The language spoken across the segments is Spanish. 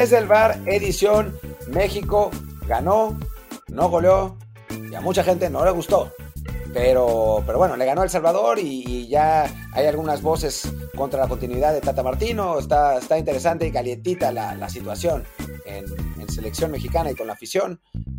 Desde el VAR, edición México ganó, no goleó y a mucha gente no le gustó. Pero bueno, le ganó El Salvador y ya hay algunas voces contra la continuidad de Tata Martino. Está interesante y calientita la situación en selección mexicana y con la afición.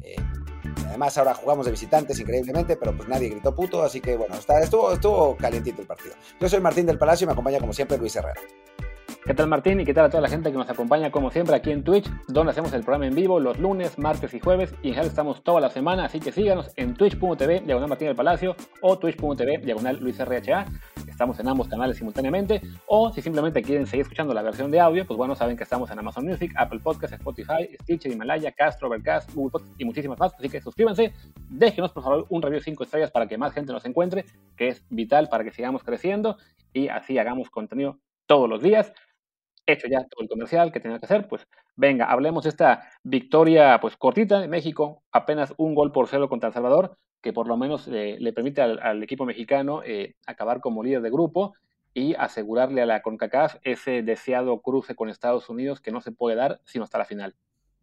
Además ahora jugamos de visitantes increíblemente, pero pues nadie gritó puto, así que bueno, estuvo calientito el partido. Yo soy Martín del Palacio y me acompaña como siempre Luis Herrera. ¿Qué tal, Martín? Y qué tal a toda la gente que nos acompaña como siempre aquí en Twitch, donde hacemos el programa en vivo los lunes, martes y jueves, y en general estamos toda la semana, así que síganos en twitch.tv /Martín del Palacio o twitch.tv /Luis RHA. Estamos en ambos canales simultáneamente, o si simplemente quieren seguir escuchando la versión de audio, pues bueno, saben que estamos en Amazon Music, Apple Podcasts, Spotify, Stitcher, Himalaya, Castro, Overcast, Google Podcast y muchísimas más, así que suscríbanse, déjenos por favor un review 5 estrellas para que más gente nos encuentre, que es vital para que sigamos creciendo y así hagamos contenido todos los días. Hecho ya todo el comercial que tenía que hacer, pues venga, hablemos de esta victoria pues cortita de México, apenas 1-0 contra El Salvador, que por lo menos le permite al equipo mexicano acabar como líder de grupo y asegurarle a la CONCACAF ese deseado cruce con Estados Unidos que no se puede dar sino hasta la final.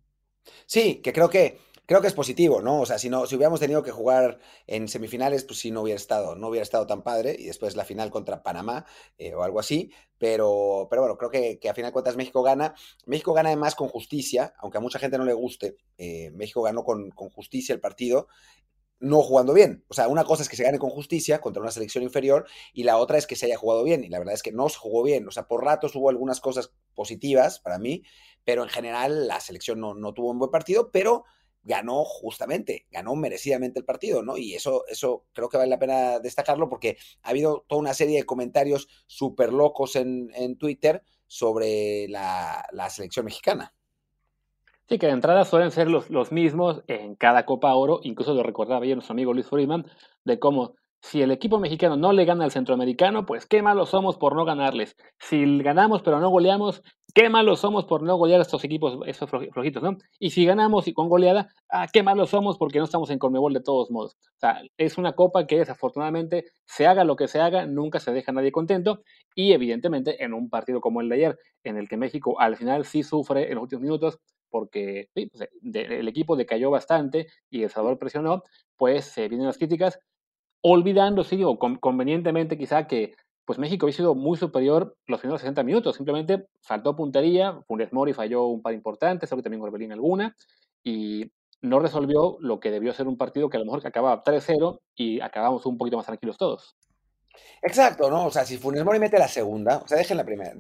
Sí, que creo que es positivo, ¿no? O sea, si hubiéramos tenido que jugar en semifinales, pues sí no hubiera estado tan padre, y después la final contra Panamá o algo así, pero bueno, creo que a final de cuentas México gana además con justicia, aunque a mucha gente no le guste, México ganó con justicia el partido, no jugando bien. O sea, una cosa es que se gane con justicia contra una selección inferior y la otra es que se haya jugado bien. Y la verdad es que no se jugó bien. O sea, por ratos hubo algunas cosas positivas para mí, pero en general la selección no tuvo un buen partido, pero ganó justamente, ganó merecidamente el partido, ¿no? Y eso creo que vale la pena destacarlo porque ha habido toda una serie de comentarios súper locos en Twitter sobre la selección mexicana. Sí, que de entrada suelen ser los mismos en cada Copa Oro, incluso lo recordaba ayer nuestro amigo Luis Friedman, de cómo si el equipo mexicano no le gana al centroamericano, pues qué malos somos por no ganarles. Si ganamos pero no goleamos, qué malos somos por no golear a estos equipos, esos flojitos, ¿no? Y si ganamos y con goleada, qué malos somos porque no estamos en Conmebol de todos modos. O sea, es una copa que desafortunadamente, se haga lo que se haga, nunca se deja a nadie contento, y evidentemente en un partido como el de ayer, en el que México al final sí sufre en los últimos minutos, porque sí, pues, el equipo decayó bastante y El Salvador presionó, pues se vienen las críticas, olvidando, sí, o convenientemente quizá que pues México había sido muy superior los primeros 60 minutos, simplemente faltó puntería, Funes Mori falló un par importantes, creo que también Orbelín alguna, y no resolvió lo que debió ser un partido que a lo mejor acababa 3-0 y acabamos un poquito más tranquilos todos. Exacto, ¿no? O sea, si Funes Mori mete la segunda, o sea, dejen la primera,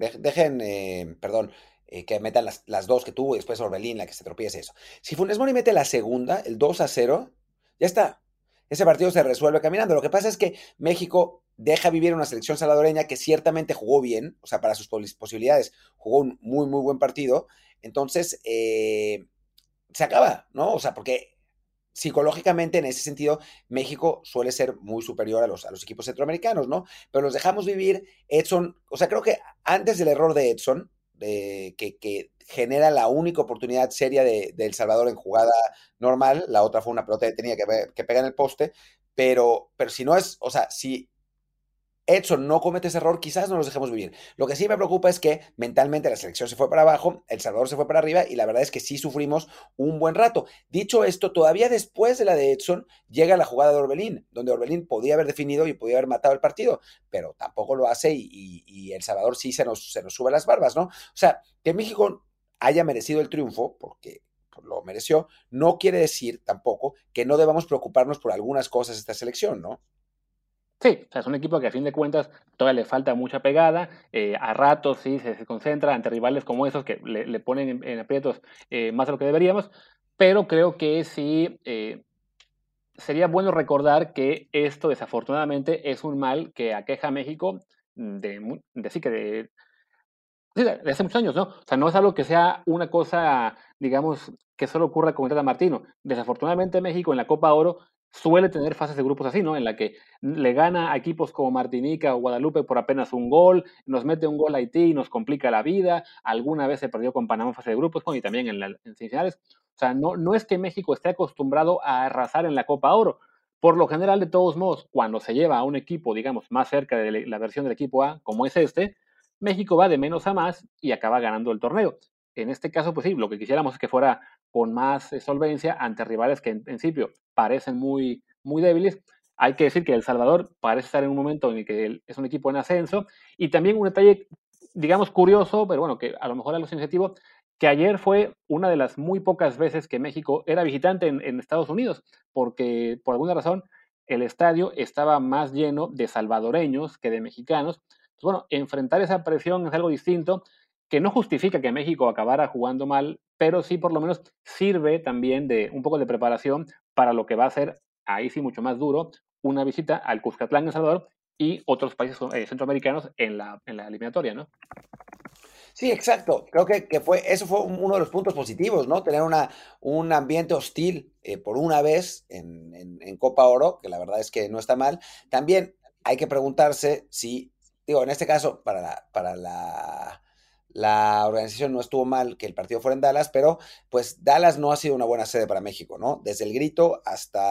perdón, que metan las dos que tuvo y después Orbelín, la que se tropiece eso. Si Funes Mori mete la segunda, el 2-0, ya está. Ese partido se resuelve caminando. Lo que pasa es que México deja vivir una selección salvadoreña que ciertamente jugó bien, o sea, para sus posibilidades, jugó un muy, muy buen partido. Entonces, se acaba, ¿no? O sea, porque psicológicamente, en ese sentido, México suele ser muy superior a los equipos centroamericanos, ¿no? Pero los dejamos vivir. Edson, o sea, creo que antes del error de Edson, que genera la única oportunidad seria de El Salvador en jugada normal, la otra fue una pelota detenida que pega en el poste, pero si no es, o sea, si Edson no comete ese error, quizás no los dejemos vivir. Lo que sí me preocupa es que mentalmente la selección se fue para abajo, El Salvador se fue para arriba y la verdad es que sí sufrimos un buen rato. Dicho esto, todavía después de la de Edson llega la jugada de Orbelín, donde Orbelín podía haber definido y podía haber matado el partido, pero tampoco lo hace y El Salvador sí se nos sube las barbas, ¿no? O sea, que México haya merecido el triunfo, porque lo mereció, no quiere decir tampoco que no debamos preocuparnos por algunas cosas de esta selección, ¿no? Sí, o sea, es un equipo que a fin de cuentas todavía le falta mucha pegada, a ratos sí se concentra ante rivales como esos que le ponen en aprietos más de lo que deberíamos, pero creo que sí sería bueno recordar que esto desafortunadamente es un mal que aqueja a México sí, de hace muchos años, ¿no? O sea, no es algo que sea una cosa, digamos, que solo ocurra con el Tata Martino. Desafortunadamente, México en la Copa Oro suele tener fases de grupos así, ¿no? En la que le gana a equipos como Martinica o Guadalupe por apenas un gol, nos mete un gol a Haití y nos complica la vida. Alguna vez se perdió con Panamá en fase de grupos, bueno, y también en semifinales. O sea, no es que México esté acostumbrado a arrasar en la Copa Oro. Por lo general, de todos modos, cuando se lleva a un equipo, digamos, más cerca de la versión del equipo A, como es este, México va de menos a más y acaba ganando el torneo. en este caso, pues sí, lo que quisiéramos es que fuera con más solvencia ante rivales que en principio parecen muy, muy débiles. Hay que decir que El Salvador parece estar en un momento en el que es un equipo en ascenso, y también un detalle, digamos, curioso, pero bueno, que a lo mejor algo significativo, que ayer fue una de las muy pocas veces que México era visitante en Estados Unidos, porque por alguna razón el estadio estaba más lleno de salvadoreños que de mexicanos. Pues bueno, enfrentar esa presión es algo distinto, que no justifica que México acabara jugando mal, pero sí por lo menos sirve también de un poco de preparación para lo que va a ser, ahí sí mucho más duro, una visita al Cuscatlán, El Salvador, y otros países centroamericanos en la eliminatoria, ¿no? Sí, exacto. Creo eso fue uno de los puntos positivos, ¿no? Tener un ambiente hostil por una vez en Copa Oro, que la verdad es que no está mal. También hay que preguntarse si, digo, en este caso, la organización no estuvo mal que el partido fuera en Dallas, pero pues Dallas no ha sido una buena sede para México, ¿no? Desde el grito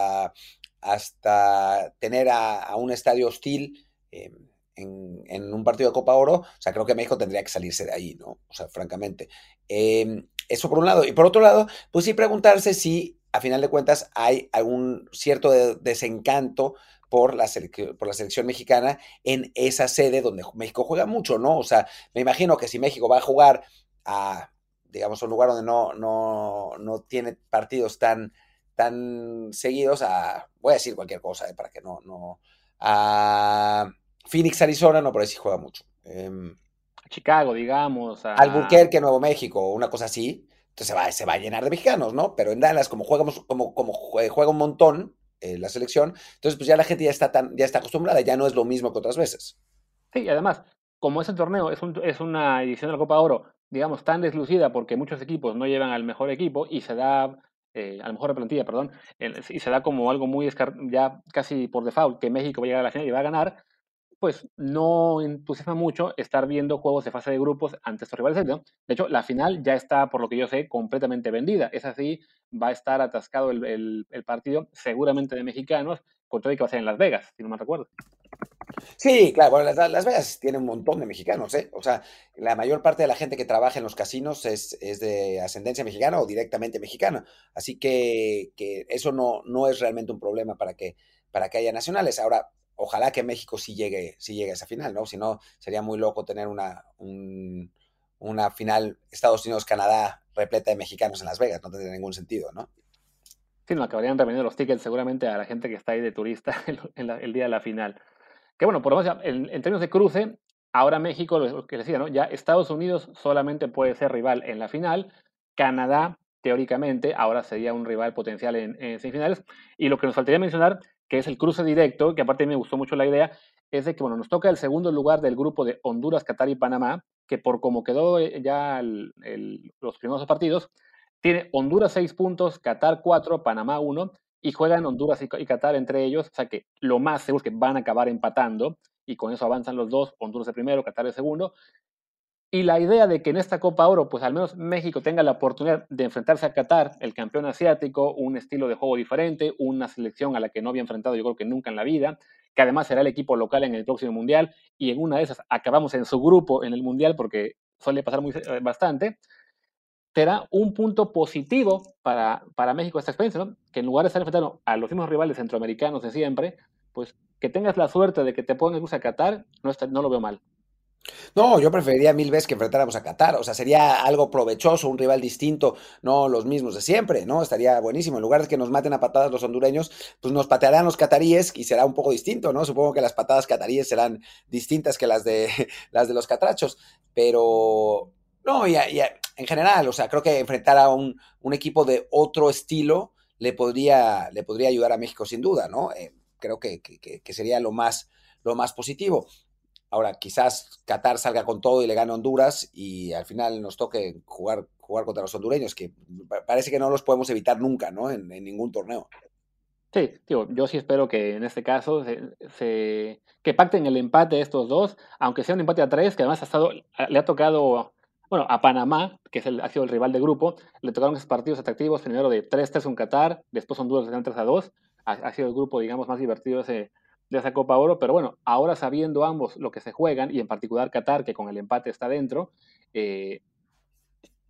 hasta tener a un estadio hostil. En un partido de Copa Oro, o sea, creo que México tendría que salirse de ahí, ¿no? O sea, francamente. Eso por un lado. Y por otro lado, pues sí preguntarse si, a final de cuentas, hay algún cierto desencanto por la selección mexicana en esa sede donde México juega mucho, ¿no? O sea, me imagino que si México va a jugar a, digamos, un lugar donde no tiene partidos tan seguidos, voy a decir cualquier cosa, para que a Phoenix, Arizona, no, por ahí sí juega mucho. Chicago, digamos, a... Albuquerque, Nuevo México, una cosa así. Entonces se va a llenar de mexicanos, ¿no? Pero en Dallas, como juega un montón la selección, entonces pues ya la gente ya está acostumbrada, ya no es lo mismo que otras veces. Sí, y además, como ese torneo es una edición de la Copa Oro, digamos, tan deslucida porque muchos equipos no llevan al mejor equipo y se da, a la mejor plantilla, perdón, y se da como algo muy ya casi por default que México va a llegar a la final y va a ganar, pues no entusiasma mucho estar viendo juegos de fase de grupos ante estos rivales, ¿no? De hecho, la final ya está, por lo que yo sé, completamente vendida. Es así, va a estar atascado el partido, seguramente de mexicanos, con todo y que va a ser en Las Vegas, si no me recuerdo. Sí, claro, bueno, Las Vegas tiene un montón de mexicanos, ¿eh? O sea, la mayor parte de la gente que trabaja en los casinos es de ascendencia mexicana o directamente mexicana. Así que eso no es realmente un problema para que haya nacionales. Ahora, ojalá que México sí llegue a esa final, ¿no? Si no, sería muy loco tener una final Estados Unidos-Canadá repleta de mexicanos en Las Vegas. No tendría ningún sentido, ¿no? Sí, no acabarían revendiendo los tickets seguramente a la gente que está ahí de turista el día de la final. Que bueno, por lo menos en términos de cruce, ahora México, lo que les decía, ¿no? Ya Estados Unidos solamente puede ser rival en la final. Canadá, teóricamente, ahora sería un rival potencial en semifinales. Y lo que nos faltaría mencionar, que es el cruce directo, que aparte a mí me gustó mucho la idea, es de que bueno, nos toca el segundo lugar del grupo de Honduras, Qatar y Panamá, que por como quedó ya los primeros partidos, tiene Honduras 6 puntos, Qatar 4, Panamá 1, y juegan Honduras y Qatar entre ellos, o sea que lo más seguro es que van a acabar empatando, y con eso avanzan los dos, Honduras el primero, Qatar el segundo. Y la idea de que en esta Copa Oro, pues al menos México tenga la oportunidad de enfrentarse a Qatar, el campeón asiático, un estilo de juego diferente, una selección a la que no había enfrentado yo creo que nunca en la vida, que además será el equipo local en el próximo Mundial, y en una de esas acabamos en su grupo en el Mundial porque suele pasar bastante, será un punto positivo para México esta experiencia, ¿no? Que en lugar de estar enfrentando a los mismos rivales centroamericanos de siempre, pues que tengas la suerte de que te pongan a Qatar, no lo veo mal. No, yo preferiría mil veces que enfrentáramos a Qatar, o sea, sería algo provechoso, un rival distinto, no los mismos de siempre, ¿no? Estaría buenísimo. En lugar de que nos maten a patadas los hondureños, pues nos patearán los cataríes y será un poco distinto, ¿no? Supongo que las patadas cataríes serán distintas que las de, las de los catrachos, pero no, en general, o sea, creo que enfrentar a un equipo de otro estilo le podría ayudar a México sin duda, ¿no? Creo que sería lo más positivo. Ahora, quizás Qatar salga con todo y le gane a Honduras y al final nos toque jugar contra los hondureños, que parece que no los podemos evitar nunca, ¿no? En ningún torneo. Sí, digo, yo sí espero que en este caso que pacten el empate estos dos, aunque sea un empate a tres, que además le ha tocado, bueno, a Panamá, que ha sido el rival de grupo, le tocaron esos partidos atractivos, primero de 3-3 con Qatar, después Honduras ganan 3-2, ha sido el grupo, digamos, más divertido de esa Copa Oro, pero bueno, ahora sabiendo ambos lo que se juegan, y en particular Qatar, que con el empate está dentro, eh,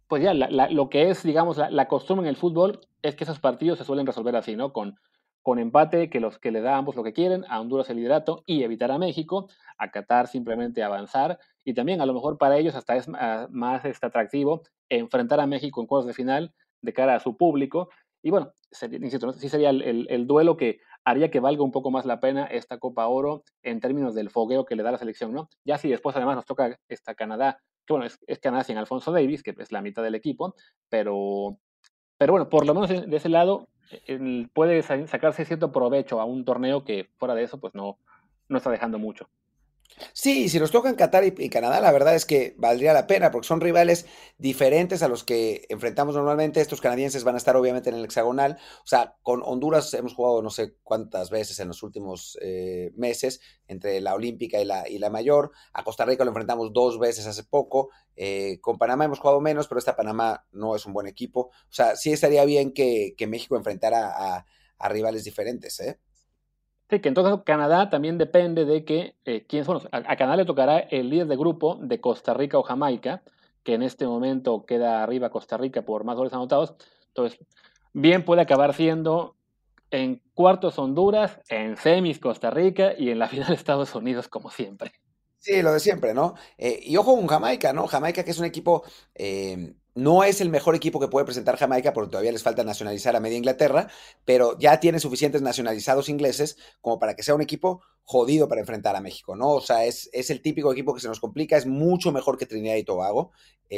pues ya, lo que es, digamos, la costumbre en el fútbol es que esos partidos se suelen resolver así, ¿no? Con empate, que los que le da a ambos lo que quieren, a Honduras el liderato y evitar a México, a Qatar simplemente avanzar, y también a lo mejor para ellos hasta es más atractivo enfrentar a México en cuartos de final de cara a su público, y bueno, insisto, ¿no? Sí sería el duelo que haría que valga un poco más la pena esta Copa Oro en términos del fogueo que le da la selección, ¿no? Ya si después además nos toca esta Canadá, que bueno, es Canadá sin Alfonso Davis, que es la mitad del equipo, pero, pero bueno, por lo menos de ese lado puede sacarse cierto provecho a un torneo que fuera de eso, pues no está dejando mucho. Sí, si nos tocan Qatar y Canadá, la verdad es que valdría la pena, porque son rivales diferentes a los que enfrentamos normalmente. Estos canadienses van a estar obviamente en el hexagonal. O sea, con Honduras hemos jugado no sé cuántas veces en los últimos meses, entre la olímpica y la mayor. A Costa Rica lo enfrentamos 2 veces hace poco. Con Panamá hemos jugado menos, pero esta Panamá no es un buen equipo. O sea, sí estaría bien que México enfrentara a rivales diferentes, ¿eh? Sí, que entonces Canadá también depende de que quiénes son. A Canadá le tocará el líder de grupo de Costa Rica o Jamaica, que en este momento queda arriba Costa Rica por más goles anotados. Entonces, bien puede acabar siendo en cuartos Honduras, en semis Costa Rica y en la final Estados Unidos, como siempre. Sí, lo de siempre, ¿no? Y ojo con Jamaica, ¿no? Jamaica, que es un equipo, no es el mejor equipo que puede presentar Jamaica, porque todavía les falta nacionalizar a media Inglaterra, pero ya tiene suficientes nacionalizados ingleses como para que sea un equipo jodido para enfrentar a México, ¿no? O sea, es el típico equipo que se nos complica, es mucho mejor que Trinidad y Tobago,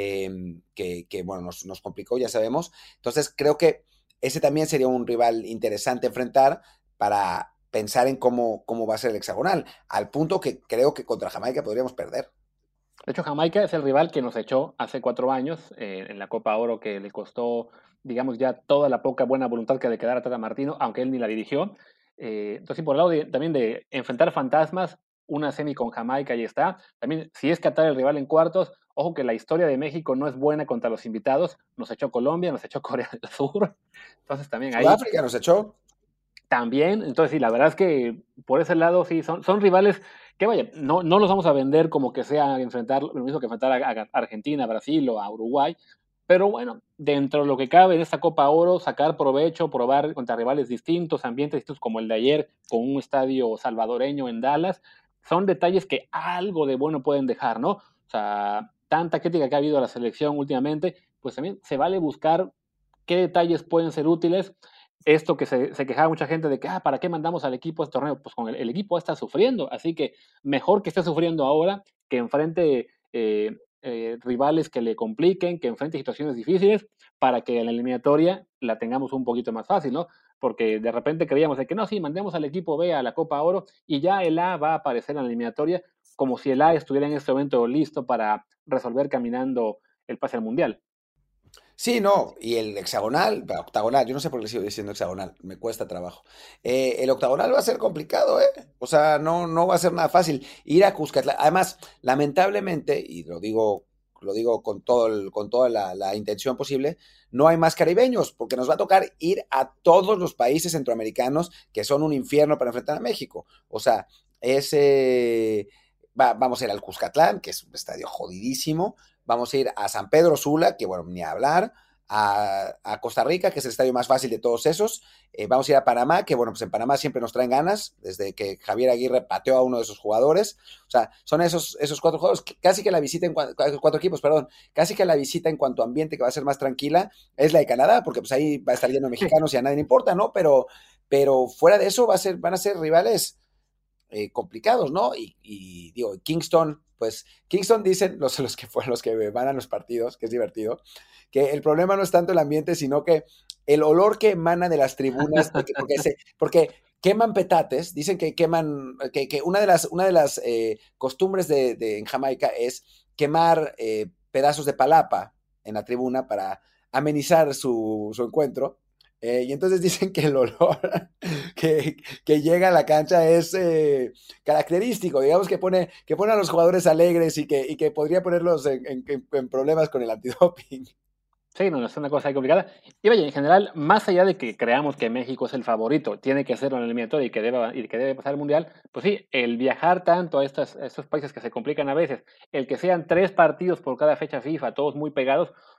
bueno, nos complicó, ya sabemos. Entonces, creo que ese también sería un rival interesante enfrentar para pensar en cómo va a ser el hexagonal al punto que creo que contra Jamaica podríamos perder. De hecho, Jamaica es el rival que nos echó hace 4 años en la Copa Oro, que le costó, digamos, ya toda la poca buena voluntad que le quedara a Tata Martino, aunque él ni la dirigió. Entonces, sí, por el lado también de enfrentar fantasmas, una semi con Jamaica y está. También, si es Qatar el rival en cuartos, ojo que la historia de México no es buena contra los invitados. Nos echó Colombia, nos echó Corea del Sur. Entonces, también ahí Sudáfrica nos echó. también, entonces sí, la verdad es que por ese lado sí, son rivales que vaya, no los vamos a vender como que sea enfrentar lo mismo que enfrentar a Argentina, Brasil o a Uruguay, pero bueno, dentro de lo que cabe en esta Copa Oro, sacar provecho, probar contra rivales distintos, ambientes distintos como el de ayer con un estadio salvadoreño en Dallas, son detalles que algo de bueno pueden dejar, ¿no? O sea, tanta crítica que ha habido a la selección últimamente, pues también se vale buscar qué detalles pueden ser útiles. Esto que se quejaba mucha gente de que, ¿para qué mandamos al equipo a este torneo? Pues con el equipo está sufriendo, así que mejor que esté sufriendo ahora, que enfrente rivales que le compliquen, que enfrente situaciones difíciles, para que en la eliminatoria la tengamos un poquito más fácil, ¿no? Porque de repente creíamos de que no, sí, mandemos al equipo B a la Copa Oro y ya el A va a aparecer en la eliminatoria como si el A estuviera en este momento listo para resolver caminando el pase al Mundial. Sí, no, y el hexagonal, octagonal, yo no sé por qué sigo diciendo hexagonal, me cuesta trabajo. El octagonal va a ser complicado, ¿eh? O sea, no va a ser nada fácil. Ir a Cuscatlán, además, lamentablemente, y lo digo con toda la intención posible, no hay más caribeños, porque nos va a tocar ir a todos los países centroamericanos que son un infierno para enfrentar a México. O sea, vamos a ir al Cuscatlán, que es un estadio jodidísimo. Vamos a ir a San Pedro Sula, que bueno, ni hablar. A Costa Rica, que es el estadio más fácil de todos esos. Vamos a ir a Panamá, que bueno, pues en Panamá siempre nos traen ganas, desde que Javier Aguirre pateó a uno de sus jugadores. O sea, son esos 4 juegos, casi que la visita en 4 equipos, perdón, casi que la visita en cuanto a ambiente que va a ser más tranquila es la de Canadá, porque pues ahí va a estar lleno de mexicanos y a nadie le importa, ¿no? Pero fuera de eso van a ser rivales complicados, ¿no? Digo, Kingston dicen los que van a los partidos, que es divertido, que el problema no es tanto el ambiente, sino que el olor que emana de las tribunas, porque queman petates, dicen que queman, que una de las costumbres en Jamaica es quemar pedazos de palapa en la tribuna para amenizar su encuentro. Y entonces dicen que el olor que llega a la cancha es característico, digamos que pone a los jugadores alegres y que podría ponerlos en problemas con el antidoping. Sí, no, es una cosa ahí complicada. Y vaya, en general, más allá de que creamos que México es el favorito, tiene que hacerlo en el eliminatorio y que debe pasar el Mundial, pues sí, el viajar tanto a estos países que se complican a veces, el que sean 3 partidos por cada fecha FIFA, todos muy pegados,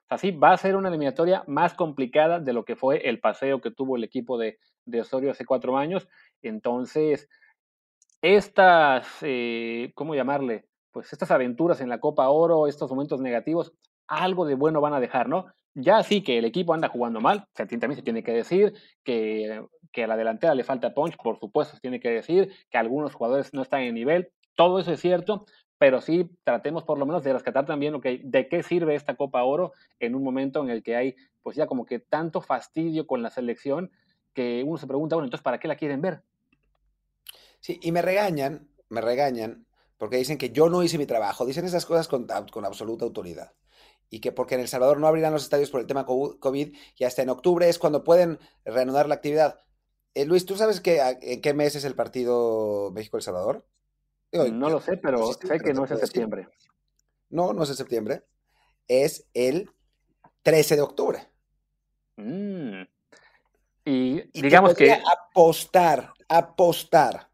O sea, sí, va a ser una eliminatoria más complicada de lo que fue el paseo que tuvo el equipo de Osorio hace 4 años. Entonces, estas, ¿cómo llamarle? Pues estas aventuras en la Copa Oro, estos momentos negativos, algo de bueno van a dejar, ¿no? Ya sí que el equipo anda jugando mal, también se tiene que decir que a la delantera le falta punch, por supuesto, se tiene que decir que algunos jugadores no están en nivel, todo eso es cierto, pero sí tratemos por lo menos de rescatar también de qué sirve esta Copa Oro en un momento en el que hay, pues ya como que tanto fastidio con la selección que uno se pregunta, bueno, entonces, ¿para qué la quieren ver? Sí, y me regañan, porque dicen que yo no hice mi trabajo. Dicen esas cosas con absoluta autoridad. Y que porque en El Salvador no abrirán los estadios por el tema COVID y hasta en octubre es cuando pueden reanudar la actividad. Luis, ¿tú sabes en qué mes es el partido México-El Salvador? Digo, No lo sé, no pero existe, sé pero que te no es en puedo decir. septiembre. No, no es en septiembre, es el 13 de octubre. Mm. Y Y te digamos podría que apostar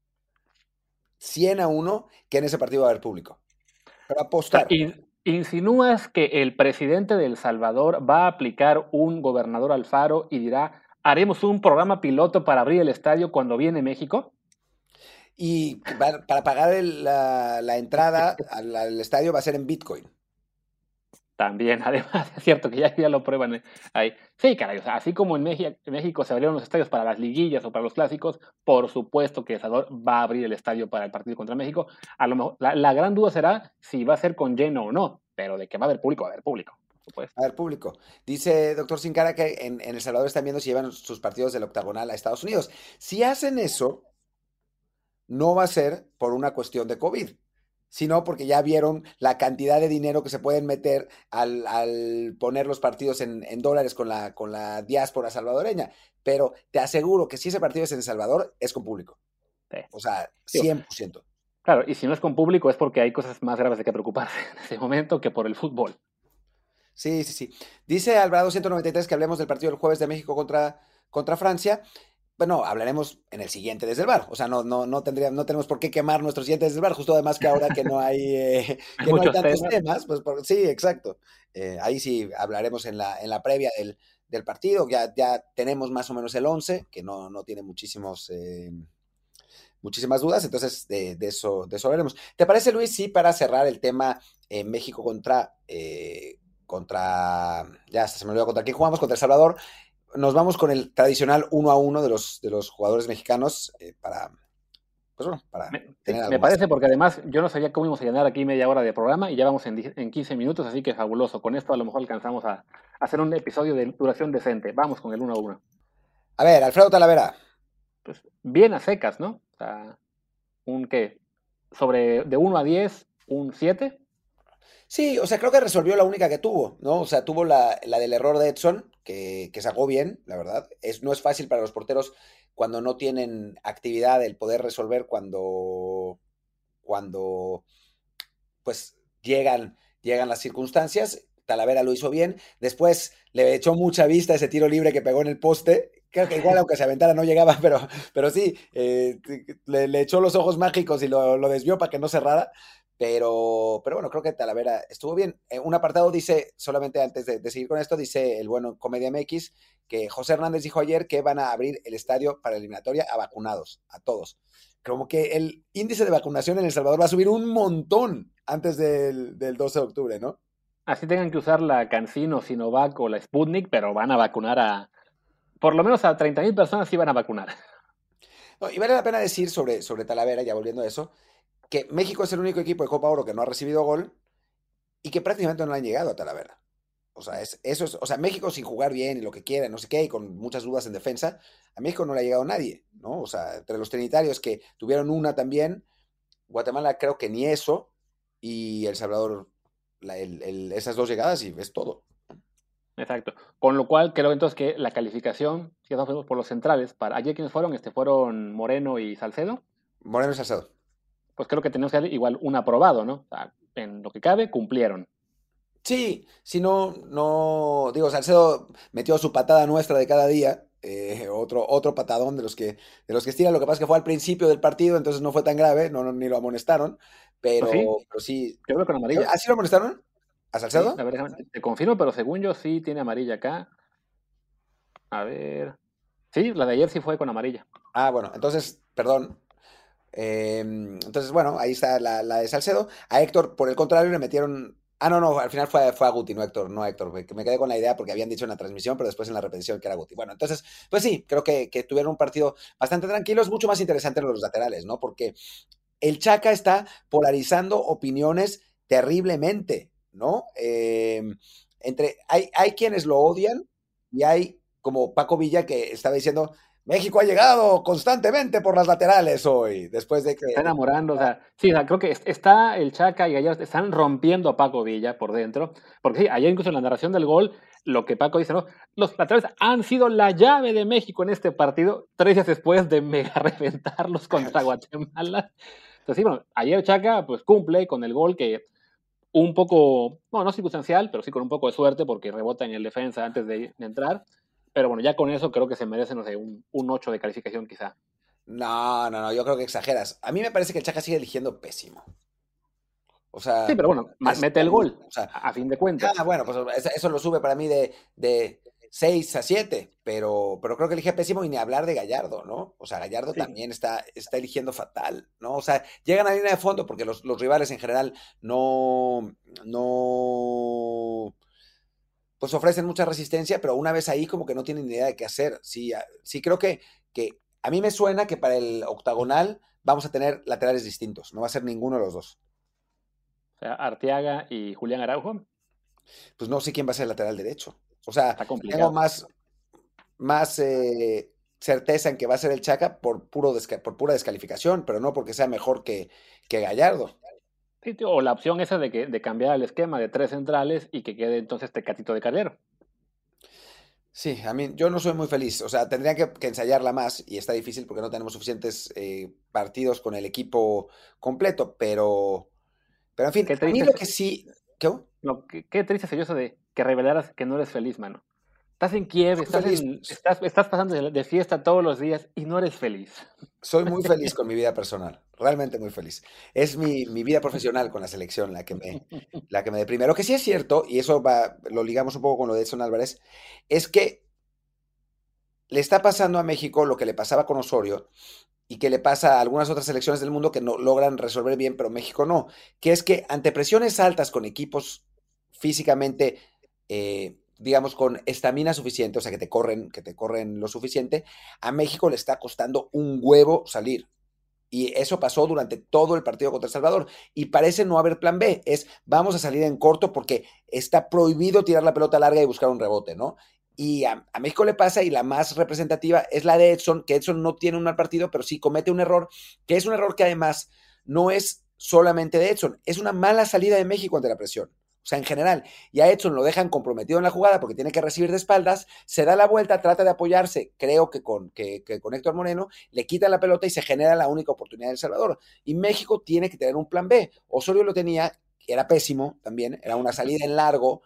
100-1 que en ese partido va a haber público. Pero o sea, apostar. insinúas que el presidente de El Salvador va a aplicar un gobernador Alfaro y dirá, haremos un programa piloto para abrir el estadio cuando viene México. Y para pagar la entrada al estadio va a ser en Bitcoin. También, además, es cierto que ya lo prueban ahí. Sí, caray, o sea, así como en México se abrieron los estadios para las liguillas o para los clásicos, por supuesto que El Salvador va a abrir el estadio para el partido contra México. A lo mejor, la gran duda será si va a ser con lleno o no, pero de que va a haber público, va a haber público, por supuesto. A ver, público. Dice doctor Sin Cara que en El Salvador están viendo si llevan sus partidos del octagonal a Estados Unidos. Si hacen eso, no va a ser por una cuestión de COVID, sino porque ya vieron la cantidad de dinero que se pueden meter al poner los partidos en dólares con la diáspora salvadoreña. Pero te aseguro que si ese partido es en El Salvador, es con público. Sí. O sea, Digo, 100%. claro, y si no es con público es porque hay cosas más graves de que preocuparse en ese momento que por el fútbol. Sí, sí, sí. Dice Alvarado 193 que hablemos del partido del jueves de México contra Francia. Bueno, hablaremos en el siguiente desde el bar. O sea, no tenemos por qué quemar nuestro siguiente desde el bar, justo además que ahora que no hay, Hay que no hay muchos tantos temas. temas, pues sí, exacto. Ahí sí hablaremos en la previa del partido. Ya tenemos más o menos el 11 que no tiene muchísimas dudas, entonces de eso hablaremos. ¿Te parece, Luis, sí, para cerrar el tema México contra, ya hasta se me olvidó contra quién jugamos, contra El Salvador? Nos vamos con el tradicional 1-1 de los jugadores mexicanos pues bueno, para Sí, tener algo me más. parece porque además yo no sabía cómo íbamos a llenar aquí media hora de programa y ya vamos en 15 minutos, así que fabuloso. Con esto a lo mejor alcanzamos a hacer un episodio de duración decente. Vamos con el 1-1. A ver, Alfredo Talavera. Pues bien a secas, ¿no? O sea, un qué, sobre de 1 a 10, un 7. Sí, o sea, creo que resolvió la única que tuvo, ¿no? O sea, tuvo la del error de Edson, que sacó bien, la verdad. No es fácil para los porteros cuando no tienen actividad el poder resolver cuando pues llegan las circunstancias. Talavera lo hizo bien. Después le echó mucha vista ese tiro libre que pegó en el poste. Creo que igual, aunque se aventara, no llegaba, pero sí, le echó los ojos mágicos y lo desvió para que no cerrara. Pero bueno, creo que Talavera estuvo bien. Un apartado dice, solamente antes de seguir con esto, dice el bueno Comedia MX, que José Hernández dijo ayer que van a abrir el estadio para la eliminatoria a vacunados, a todos. Como que el índice de vacunación en El Salvador va a subir un montón antes del 12 de octubre, ¿no? Así tengan que usar la CanSino, Sinovac o la Sputnik, pero van a vacunar por lo menos a 30,000 personas sí van a vacunar. No, y vale la pena decir sobre Talavera, ya volviendo a eso, que México es el único equipo de Copa Oro que no ha recibido gol y que prácticamente no le han llegado a Talavera. O sea, o sea, México sin jugar bien y lo que quiera, no sé qué, y con muchas dudas en defensa, a México no le ha llegado nadie, ¿no? O sea, entre los trinitarios que tuvieron una también, Guatemala creo que ni eso, y El Salvador, esas dos llegadas y es todo. Exacto. Con lo cual creo entonces que la calificación, si estamos por los centrales, para ayer quienes fueron, fueron Moreno y Salcedo, Moreno Salcedo. pues creo que tenemos que dar igual un aprobado, ¿no? O sea, en lo que cabe, cumplieron. Sí, si no, digo, Salcedo metió su patada nuestra de cada día, otro patadón de los que estiran. Lo que pasa es que fue al principio del partido, entonces no fue tan grave, ni lo amonestaron, Pues sí, pero sí. creo que con amarilla. ¿Así lo amonestaron? ¿A Sí, Salcedo? a ver, te confirmo, pero según yo sí tiene amarilla acá. A ver. Sí, la de ayer sí fue con amarilla. Ah, bueno, entonces, perdón. Entonces, bueno, ahí está la de Salcedo. A Héctor, por el contrario, le metieron. Ah, no, no, al final fue a Guti, no Héctor, no Héctor. Me quedé con la idea porque habían dicho en la transmisión, pero después en la repetición que era Guti. Bueno, entonces, pues sí, creo que tuvieron un partido bastante tranquilo. Es mucho más interesante en los laterales, ¿no? Porque el Chaca está polarizando opiniones terriblemente, ¿no? Hay quienes lo odian y hay como Paco Villa que estaba diciendo, México ha llegado constantemente por las laterales hoy, después de que... Se está enamorando, o sea, sí, o sea, creo que está el Chaca y Gallardo están rompiendo a Paco Villa por dentro, porque sí, ayer incluso en la narración del gol, lo que Paco dice, ¿no? Los laterales han sido la llave de México en este partido, 3 días después de mega reventarlos contra Guatemala. Entonces, sí, bueno, ayer Chaca pues cumple con el gol que un poco, bueno, no circunstancial, pero sí con un poco de suerte porque rebota en el defensa antes de entrar, pero bueno, ya con eso creo que se merece, no sé, un 8 de calificación quizá. No, no, no, yo creo que exageras. A mí me parece que el Chaca sigue eligiendo pésimo. O Sí, sea, pero bueno, es mete el realmente, gol, o sea, a fin de cuentas. bueno, pues eso lo sube para mí de 6 a 7, pero creo que elige pésimo y ni hablar de Gallardo, ¿no? O sea, Gallardo Sí, también está eligiendo fatal, ¿no? O sea, llegan a la línea de fondo porque los rivales en general no, pues ofrecen mucha resistencia, pero una vez ahí como que no tienen ni idea de qué hacer. Sí, sí creo que a mí me suena que para el octagonal vamos a tener laterales distintos, no va a ser ninguno de los dos. o sea, Arteaga y Julián Araujo, Pues no sé quién va a ser el lateral derecho. O sea, está tengo complicado. más certeza en que va a ser el Chaca por pura descalificación, pero no porque sea mejor que Gallardo. Sí, tío, o la opción esa de cambiar el esquema de 3 centrales y que quede entonces Tecatito de Calero. Sí, a mí yo no soy muy feliz. O sea, tendría que ensayarla más y está difícil porque no tenemos suficientes partidos con el equipo completo, pero en fin, Qué a mí triste, lo que sí... ¿Qué? qué triste sería eso de que revelaras que no eres feliz, mano. Estás en Kiev, Soy feliz, estás pasando de fiesta todos los días y no eres feliz. soy muy feliz con mi vida personal, realmente muy feliz. Es mi vida profesional con la selección la que me deprime. Lo que sí es cierto, y eso lo ligamos un poco con lo de Edson Álvarez, es que le está pasando a México lo que le pasaba con Osorio y que le pasa a algunas otras selecciones del mundo que no logran resolver bien, pero México no, que es que ante presiones altas con equipos físicamente, digamos, con estamina suficiente, o sea, que te corren lo suficiente, a México le está costando un huevo salir. Y eso pasó durante todo el partido contra El Salvador. Y parece no haber plan B. Es vamos a salir en corto porque está prohibido tirar la pelota larga y buscar un rebote, ¿no? Y a México le pasa, y la más representativa es la de Edson, que Edson no tiene un mal partido, pero sí comete un error, que es un error que además no es solamente de Edson, es una mala salida de México ante la presión. O sea, en general, y a Edson lo dejan comprometido en la jugada porque tiene que recibir de espaldas, se da la vuelta, trata de apoyarse, creo que con Héctor Moreno, le quita la pelota y se genera la única oportunidad de El Salvador. Y México tiene que tener un plan B. Osorio lo tenía, que era pésimo también, era una salida en largo,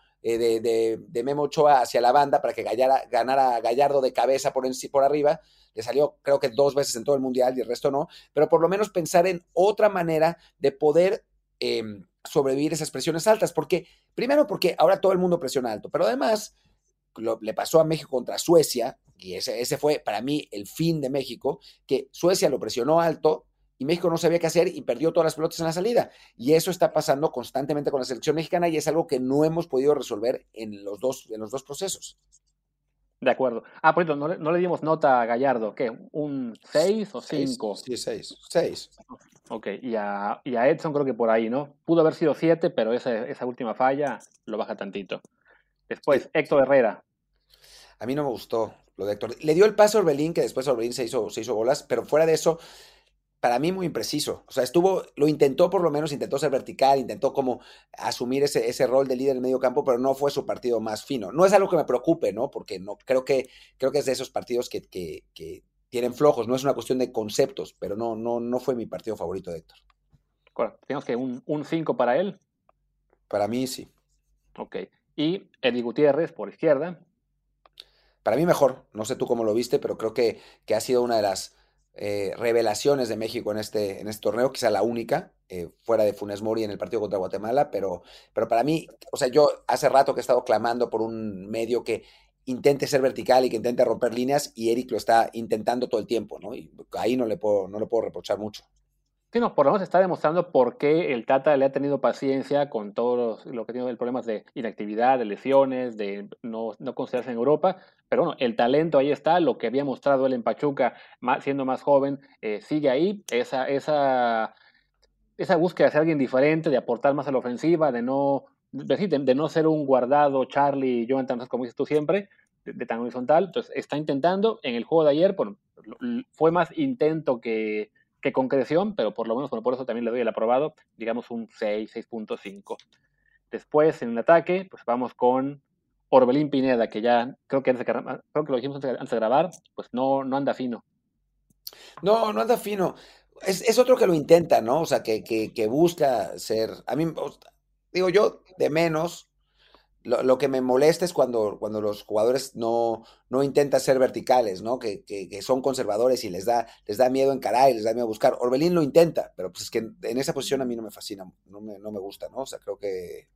de Memo Ochoa hacia la banda para que ganara Gallardo de cabeza por arriba. Le salió creo que 2 veces en todo el Mundial y el resto no, pero por lo menos pensar en otra manera de poder sobrevivir esas presiones altas, porque primero porque ahora todo el mundo presiona alto, pero además le pasó a México contra Suecia, y ese fue para mí el fin de México, que Suecia lo presionó alto y México no sabía qué hacer y perdió todas las pelotas en la salida. Y eso está pasando constantemente con la selección mexicana y es algo que no hemos podido resolver en los dos procesos. De acuerdo. Ah, por cierto, no le dimos nota a Gallardo. ¿Qué? ¿Un 6 o Seis, 5? sí, seis. Ok, y a Edson creo que por ahí, ¿no? Pudo haber sido 7, pero esa última falla lo baja tantito. Sí, Después, Héctor Herrera. a mí no me gustó lo de Héctor. Le dio el paso a Orbelín, que después Orbelín se hizo bolas, pero fuera de eso, para mí muy impreciso. O sea, lo intentó por lo menos, intentó ser vertical, intentó como asumir ese rol de líder en el medio campo, pero no fue su partido más fino. No es algo que me preocupe, ¿no? Porque no, creo que es de esos partidos que tienen flojos, no es una cuestión de conceptos, pero no fue mi partido favorito de Héctor. Tenemos que un 5 para él. Para mí sí. Ok. Y Eddie Gutiérrez por izquierda. Para mí mejor. No sé tú cómo lo viste, pero creo que ha sido una de las revelaciones de México en este torneo, quizá la única, fuera de Funes Mori en el partido contra Guatemala, pero para mí, o sea, yo hace rato que he estado clamando por un medio que intente ser vertical y que intente romper líneas, y Eric lo está intentando todo el tiempo, ¿no? Y ahí no le puedo reprochar mucho. Sí, no, por lo menos está demostrando por qué el Tata le ha tenido paciencia con todo lo que tiene el problemas de inactividad, de lesiones, de no considerarse en Europa. Pero bueno, el talento ahí está, lo que había mostrado él en Pachuca, siendo más joven, sigue ahí. Esa búsqueda de ser alguien diferente, de aportar más a la ofensiva, de no ser un Guardado, Charlie, Jonathan, como dices tú siempre, de tan horizontal. Entonces está intentando. En el juego de ayer, bueno, fue más intento que concreción, pero por lo menos, bueno, por eso también le doy el aprobado, digamos un 6, 6.5. Después, en el ataque, pues vamos con Orbelín Pineda, que ya creo que lo dijimos antes de grabar, pues no anda fino. No, no anda fino. Es otro que lo intenta, ¿no? O sea, que busca ser. A mí, digo yo, de menos. Lo que me molesta es cuando los jugadores no intentan ser verticales, ¿no? Que son conservadores y les da miedo encarar y les da miedo buscar. Orbelín lo intenta, pero pues es que en esa posición a mí no me fascina, no me gusta, ¿no? O sea, creo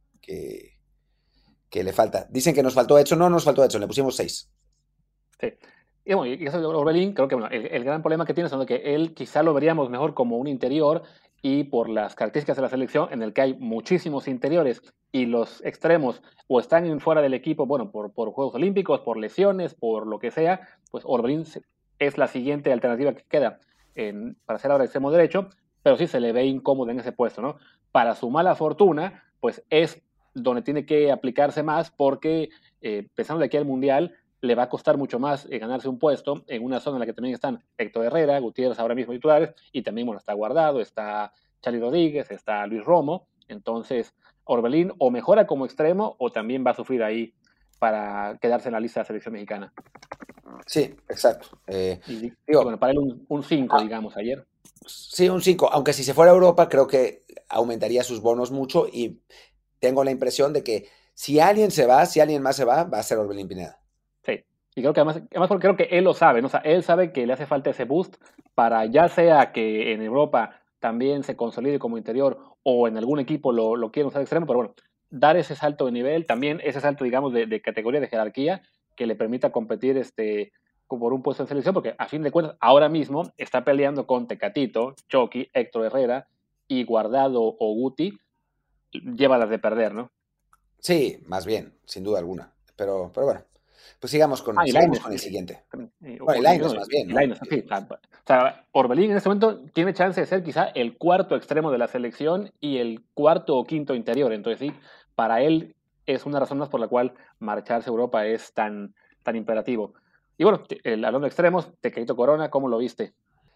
que le falta. Dicen que nos faltó Edson, no nos faltó Edson, le pusimos 6. Sí. Y bueno, y eso de Orbelín, creo que bueno, el gran problema que tiene es que él quizá lo veríamos mejor como un interior y por las características de la selección en el que hay muchísimos interiores y los extremos o están fuera del equipo, bueno, por Juegos Olímpicos, por lesiones, por lo que sea, pues Orbelín es la siguiente alternativa que queda para ser ahora extremo derecho, pero sí se le ve incómodo en ese puesto, ¿no? Para su mala fortuna, pues es donde tiene que aplicarse más porque pensando de aquí al Mundial, le va a costar mucho más ganarse un puesto en una zona en la que también están Héctor Herrera, Gutiérrez ahora mismo titulares, y también, bueno, está Guardado, está Charlie Rodríguez, está Luis Romo. Entonces, Orbelín o mejora como extremo o también va a sufrir ahí para quedarse en la lista de la selección mexicana. Sí, exacto. Y Digo, bueno, para él un 5, digamos, ayer. sí, un 5. Aunque si se fuera a Europa, creo que aumentaría sus bonos mucho y tengo la impresión de que si alguien se va, si alguien más se va a ser Orbelín Pineda. Sí. Y creo que además porque creo que él lo sabe, ¿no? O sea, él sabe que le hace falta ese boost para ya sea que en Europa también se consolide como interior o en algún equipo lo quiera usar extremo, pero bueno, dar ese salto de nivel, también ese salto, digamos, de categoría, de jerarquía, que le permita competir por un puesto en selección, porque a fin de cuentas, ahora mismo está peleando con Tecatito, Chucky, Héctor Herrera y Guardado o Guti, lleva las de perder, ¿no? Sí, más bien, sin duda alguna. Pero bueno, pues Y sigamos Lainez. con el siguiente. Bueno, y Lainez No, más bien, y ¿no? Lainez, sí. O sea, Orbelín en este momento tiene chance de ser quizá el cuarto extremo de la selección y el cuarto o quinto interior. Entonces, sí, para él es una razón más por la cual marcharse a Europa es tan imperativo. Y bueno, hablando de extremos, Tecatito Corona, ¿cómo lo viste?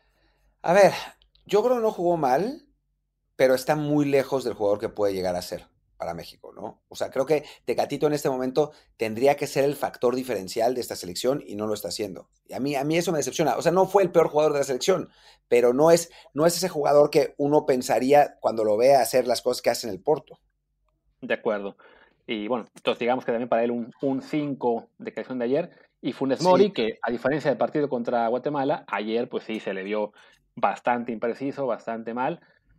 A ver, yo creo que no jugó mal, pero está muy lejos del jugador que puede llegar a ser para México, ¿no? O sea, creo que Tecatito en este momento tendría que ser el factor diferencial de esta selección y no lo está haciendo. Y a mí eso me decepciona. O sea, no fue el peor jugador de la selección, pero no es ese jugador que uno pensaría cuando lo ve hacer las cosas que hace en el Porto. De acuerdo. Y bueno, entonces digamos que también para él un 5 de creación de ayer. Y Funes Sí, Mori, que a diferencia del partido contra Guatemala, ayer pues sí se le vio bastante impreciso, bastante mal.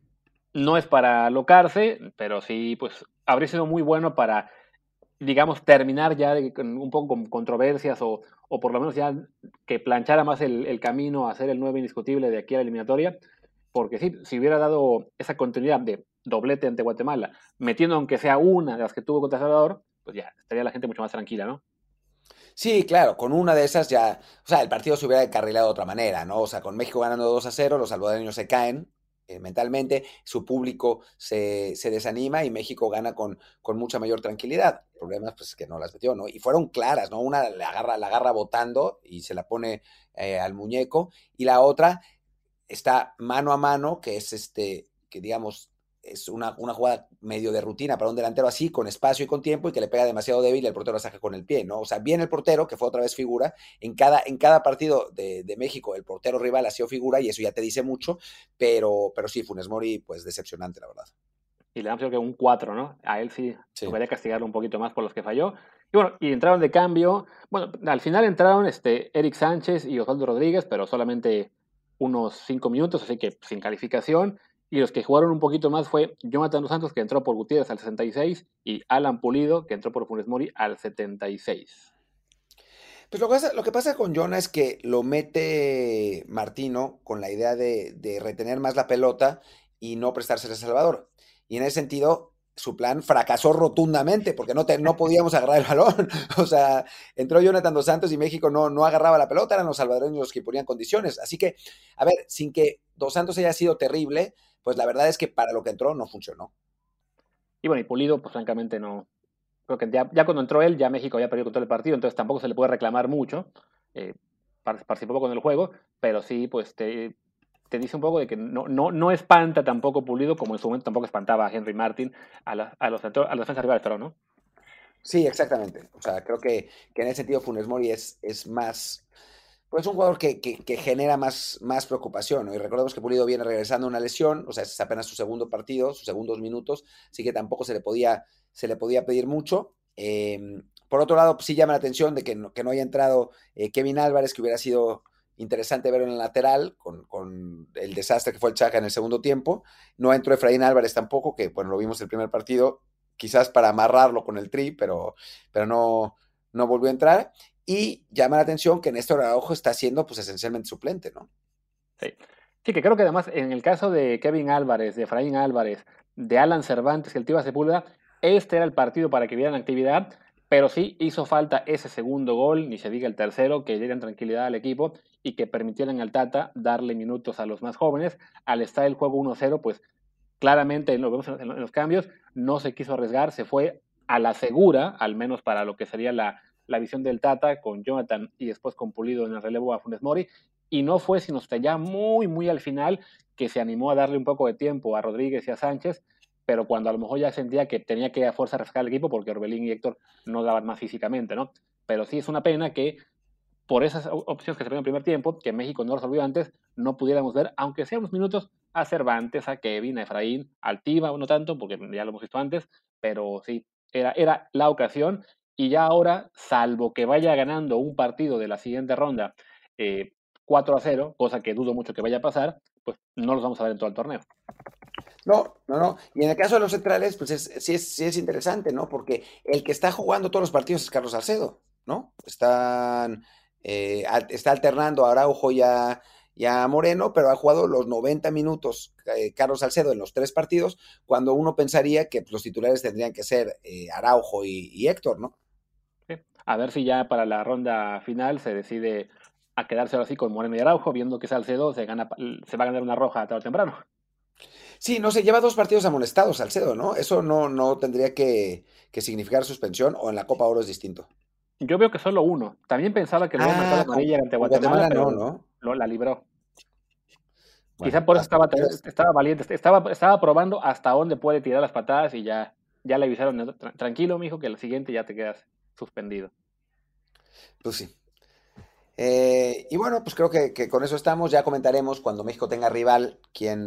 No es para alocarse, pero sí, pues habría sido muy bueno para, digamos, terminar ya un poco con controversias o por lo menos ya que planchara más el camino a ser el 9 indiscutible de aquí a la eliminatoria, porque sí, si hubiera dado esa continuidad de doblete ante Guatemala, metiendo aunque sea una de las que tuvo contra El Salvador, pues ya estaría la gente mucho más tranquila, ¿no? sí, claro, con una de esas ya, o sea, el partido se hubiera encarrilado de otra manera, ¿no? O sea, con México ganando 2-0, los salvadoreños se caen mentalmente, su público se desanima y México gana con mucha mayor tranquilidad. El problema pues, es que no las metió, ¿no? Y fueron claras, ¿no? Una la agarra botando y se la pone al muñeco, y la otra está mano a mano, que es que digamos, es una jugada medio de rutina para un delantero así, con espacio y con tiempo, y que le pega demasiado débil y el portero la saca con el pie, ¿no? O sea, bien el portero, que fue otra vez figura, en cada partido de México, el portero rival ha sido figura, y eso ya te dice mucho, pero sí, Funes Mori, pues decepcionante, la verdad. Y le damos creo que un 4, ¿no? A él sí Sí. tocaría castigarlo un poquito más por los que falló. Y bueno, y entraron de cambio. Bueno, al final entraron Eric Sánchez y Osvaldo Rodríguez, pero solamente unos 5 minutos, así que sin calificación. Y los que jugaron un poquito más fue Jonathan Dos Santos, que entró por Gutiérrez al 66, y Alan Pulido, que entró por Funes Mori al 76. Pues lo que pasa con Jonah es que lo mete Martino con la idea de retener más la pelota y no prestársela a Salvador. Y en ese sentido, su plan fracasó rotundamente porque no podíamos agarrar el balón. O sea, entró Jonathan Dos Santos y México no agarraba la pelota, eran los salvadoreños los que ponían condiciones. Así que, a ver, sin que Dos Santos haya sido terrible, pues la verdad es que para lo que entró no funcionó. Y bueno, y Pulido, pues francamente no. Creo que ya cuando entró él, ya México había perdido control del partido, entonces tampoco se le puede reclamar mucho. Eh, Participó poco en el juego, pero sí, pues te dice un poco de que no espanta tampoco Pulido, como en su momento tampoco espantaba a Henry Martin, a los defensas rivales, pero no. Sí, exactamente. O sea, creo que en ese sentido Funes Mori es más, pues un jugador que genera más preocupación, ¿no? Y recordemos que Pulido viene regresando de una lesión, o sea, es apenas su segundo partido, sus segundos minutos, así que tampoco se le podía pedir mucho. Por otro lado, pues sí llama la atención de que no haya entrado Kevin Álvarez, que hubiera sido interesante verlo en el lateral, con el desastre que fue el Chaca en el segundo tiempo. No entró Efraín Álvarez tampoco, que bueno, lo vimos el primer partido, quizás para amarrarlo con el Tri, pero no volvió a entrar. Y llama la atención que Néstor Araujo está siendo pues esencialmente suplente, ¿no? Sí. Sí, que creo que además en el caso de Kevin Álvarez, de Efraín Álvarez, de Alan Cervantes y el Tiva Sepúlveda, este era el partido para que vieran actividad, pero sí hizo falta ese segundo gol, ni se diga el tercero, que dieran tranquilidad al equipo y que permitieran al Tata darle minutos a los más jóvenes. Al estar el juego 1-0, pues claramente lo vemos en los cambios, no se quiso arriesgar, se fue a la segura, al menos para lo que sería la visión del Tata, con Jonathan y después con Pulido en el relevo a Funes Mori, y no fue sino hasta ya muy al final que se animó a darle un poco de tiempo a Rodríguez y a Sánchez, pero cuando a lo mejor ya sentía que tenía que a fuerza refrescar el equipo porque Orbelín y Héctor no daban más físicamente, ¿no? Pero sí es una pena que por esas opciones que se vieron en el primer tiempo, que México no resolvió antes, no pudiéramos ver, aunque sea unos minutos, a Cervantes, a Kevin, a Efraín, al Tiva, no tanto, porque ya lo hemos visto antes, pero sí, era la ocasión. Y ya ahora, salvo que vaya ganando un partido de la siguiente ronda eh, 4-0, cosa que dudo mucho que vaya a pasar, pues no los vamos a ver en todo el torneo. No. Y en el caso de los centrales, pues sí es interesante, ¿no? Porque el que está jugando todos los partidos es Carlos Salcedo, ¿no? Está alternando a Araujo y a Moreno, pero ha jugado los 90 minutos Carlos Salcedo en los tres partidos, cuando uno pensaría que pues, los titulares tendrían que ser Araujo y Héctor, ¿no? ¿Sí? A ver si ya para la ronda final se decide a quedarse ahora sí con Moreno y Araujo, viendo que Salcedo se va a ganar una roja tarde o temprano. Sí, no sé, lleva dos partidos amonestados Salcedo, ¿no? Eso no tendría que significar suspensión o en la Copa Oro es distinto. Yo veo que solo uno. También pensaba que le habían marcado Ah, con, amarilla ante con Guatemala, Guatemala pero no, ¿no? la libró. Quizá Bueno, por eso hasta estaba valiente, estaba probando hasta dónde puede tirar las patadas y ya le avisaron, tranquilo, mijo, que el siguiente ya te quedas suspendido. pues sí. Y bueno, pues creo que con eso estamos. Ya comentaremos cuando México tenga rival,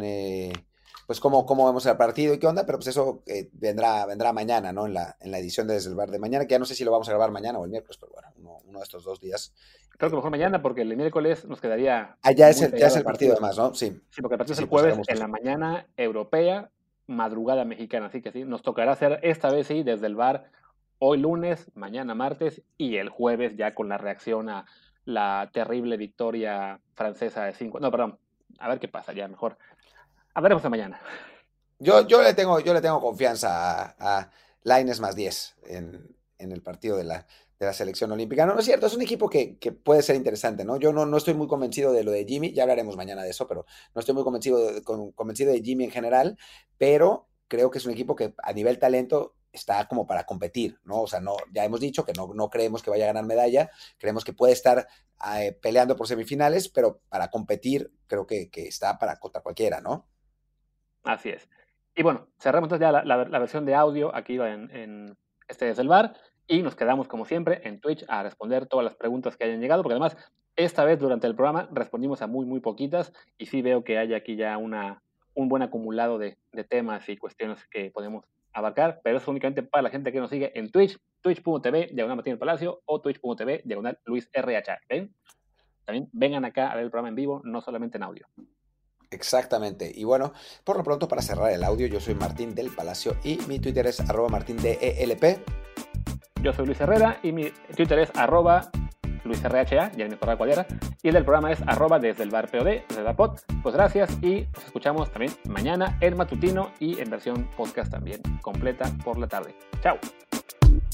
pues cómo vemos el partido y qué onda, pero pues eso vendrá mañana, ¿no? En la edición de Desde el Bar de mañana, que ya no sé si lo vamos a grabar mañana o el miércoles, pero bueno, uno de estos 2 días. Creo que mejor mañana, porque el miércoles nos quedaría Ya es muy ya es pegado el al partido partido. además, ¿no? Sí, Sí, porque el partido sí, es el sí, pues jueves haremos en eso. la mañana europea, madrugada mexicana. Así que sí, nos tocará hacer esta vez sí desde el bar hoy lunes, mañana martes y el jueves ya con la reacción a la terrible victoria francesa de 5. No, perdón. A ver qué pasa ya mejor. Hablaremos de mañana. Yo le tengo confianza a Lainez más 10 en el partido de la selección olímpica. No, no es cierto, es un equipo que puede ser interesante, ¿no? Yo no estoy muy convencido de lo de Jimmy, ya hablaremos mañana de eso, pero no estoy muy convencido de Jimmy en general, pero creo que es un equipo que a nivel talento está como para competir, ¿no? O sea, ya hemos dicho que no creemos que vaya a ganar medalla, creemos que puede estar peleando por semifinales, pero para competir creo que está para contra cualquiera, ¿no? Así es. Y bueno, cerramos entonces ya la versión de audio aquí va en este desde el bar y nos quedamos como siempre en Twitch a responder todas las preguntas que hayan llegado, porque además esta vez durante el programa respondimos a muy poquitas y sí veo que hay aquí ya un buen acumulado de temas y cuestiones que podemos abarcar, pero es únicamente para la gente que nos sigue en Twitch, twitch.tv, diagonal Martín del Palacio o twitch.tv, diagonal Luis RH. ¿Ven? también vengan acá a ver el programa en vivo, no solamente en audio. Exactamente. Y bueno, por lo pronto, para cerrar el audio, yo soy Martín del Palacio y mi Twitter es @martindelp. Yo soy Luis Herrera y mi Twitter es @LuisRHA, ya me acordaba cuál era, y el del programa es @desde el bar POD, desde el bar pod. Pues gracias y nos escuchamos también mañana en matutino y en versión podcast también completa por la tarde. Chao.